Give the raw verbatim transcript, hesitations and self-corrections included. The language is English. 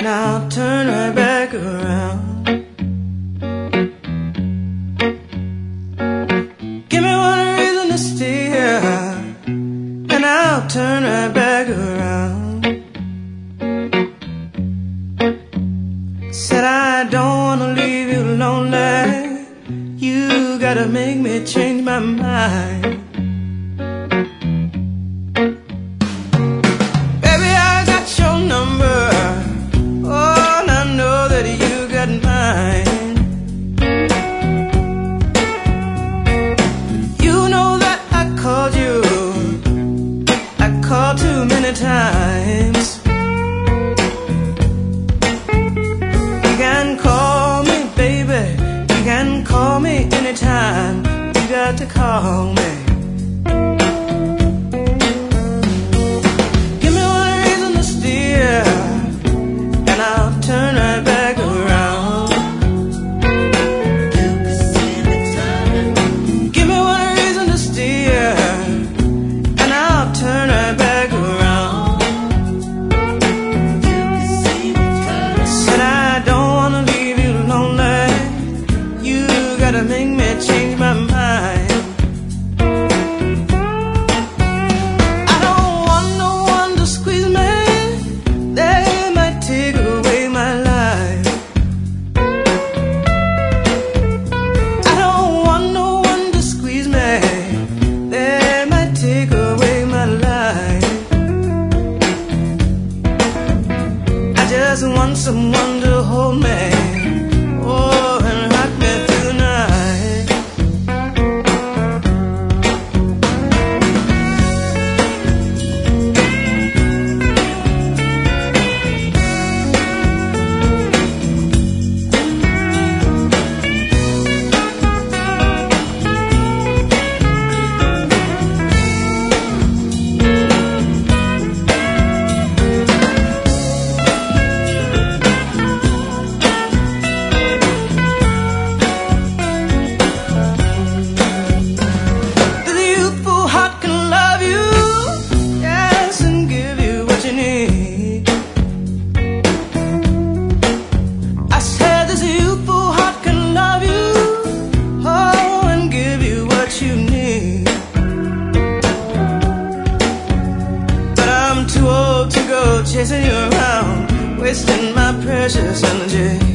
and I'll turn right back around. Give me one reason to stay here, and I'll turn right back around. Said I don't wanna leave you lonely, you gotta make me change my mind. Baby, I got your number, oh, and I know that you got mine. You know that I called you, I called too many times. You can call me, baby, you can call me anytime, you got to call me. Give me one reason to steer, and I'll turn right back around. Give me one reason to steer, and I'll turn right back around. Said I don't wanna leave you lonely, you gotta make me change my mind. I don't want no one to squeeze me, they might take away my life. I don't want no one to squeeze me, they might take away my life. I just want someone to hold me, oh, and rock me through the night. The youthful heart can love you, yes, and give you what you need. I said this youthful heart can love you, oh, and give you what you need. But I'm too old to go chasing you around, wasting my precious energy.